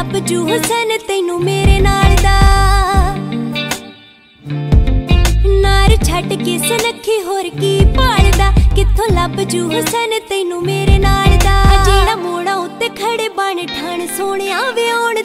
ਲੱਭ ਜੂ ਹੁਸਨ ਤੈਨੂੰ ਮੇਰੇ ਨਾਲ ਦਾ। ਨਾਰ ਛੱਡ ਕੇ ਸੁਨੱਖੀ ਹੋਰ ਕੀ ਭਾਲਦਾ, ਕਿੱਥੋਂ ਲੱਭ ਜੂ ਹੁਸਨ ਤੈਨੂੰ ਮੇਰੇ ਨਾਲ ਦਾ। ਜਿਹੜਾ ਮੋੜਾਂ ਉੱਤੇ ਖੜੇ ਬਣ ਠਾਣ ਸੋਹਣਿਆ ਵਿਆਉਣ